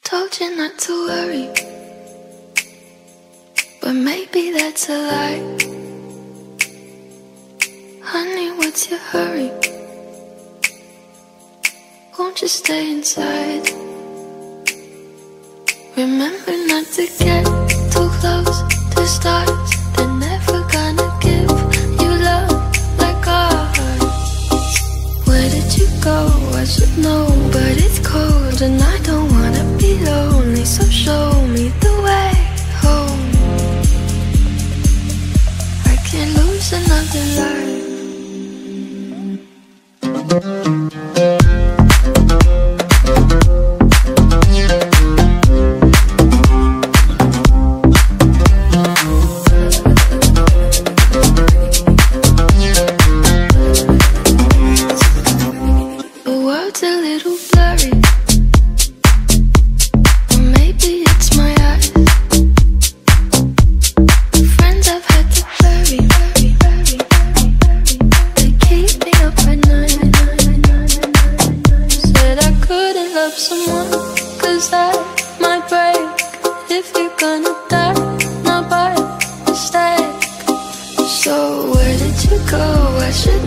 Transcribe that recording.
Told you not to worry, but maybe that's a lie. Honey, what's your hurry? Won't you stay inside? Remember not to get too close to stars. They're never gonna give you love like ours. Where did you go? I should know, but it's cold and I don't wanna be lonely. So show me the way home. I can't lose another life. Someone, 'cause that might break. If you're gonna die, not by mistake. So where did you go? I should